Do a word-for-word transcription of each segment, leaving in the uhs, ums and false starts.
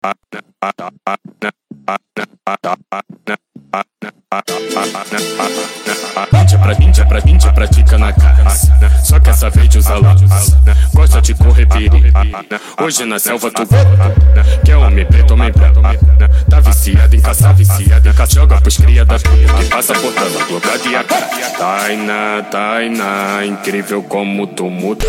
Índia pra índia pra índia pratica na casa, só que essa vez usa lápis, gosta de correr perigo. Hoje na selva tu quer homem preto, homem branco, tá viciado em caçar, viciado em caçar, joga pros cria da puta que passa portando globada e a cara. Tainá, Tainá, incrível como tu muda.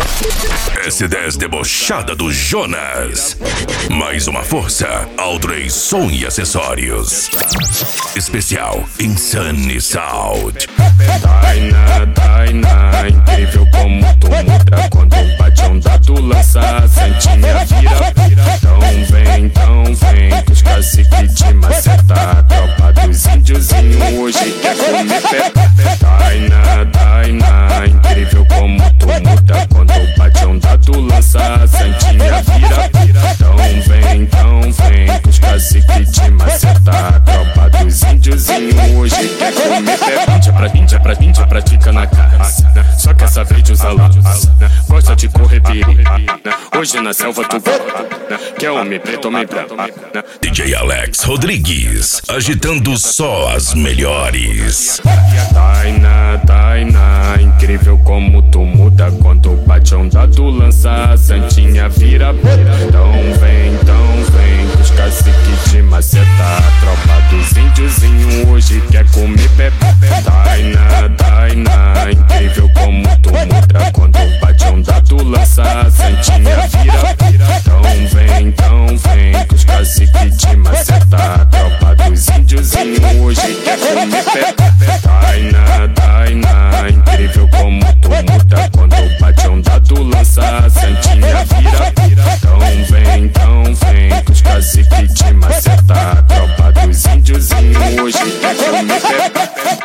S dez debochada do Jonas. Mais uma força, Aldrey Som e Acessórios. Especial Insane Sound. Tainá, Tainá, incrível como tu muda. Quando bate onda tu lança, a santinha vira. Então vem, então vem, que os caciques te maceta. A tropa dos índiozinhos hoje quer comer pé. Tainá, Tainá, incrível como tu muda. Quando bate onda tu lança, a santinha vira. Então vem, então vem, que os caciques te maceta. A tropa dos índiozinhos hoje quer comer pé. Índia pra índia pra índia pratica na casa, só que essa vez usa lápis, gosta de correr perigo. Hoje na selva tu quer homem preto, homem branco. D J Alex Rodrigues, agitando só as melhores. Tainá, Tainá, incrível como tu muda. Quando bate onda tu lança, a santinha vira. Então vem, então vem, que os caciques te maceta. A tropa dos índiozinhos hoje quer comer pé. Tainá, Tainá, incrível como tu muda. Quando bate onda tu lança, a santinha vira. Então vem, então vem, que os caciques te maceta. A tropa dos índiozinhos hoje quer comer pé. Tainá, Tainá, incrível como tu muda. Quando bate onda tu lança, a santinha vira. Então vem, então vem, que os caciques te maceta. A tropa dos índiozinhos hoje quer comer pé.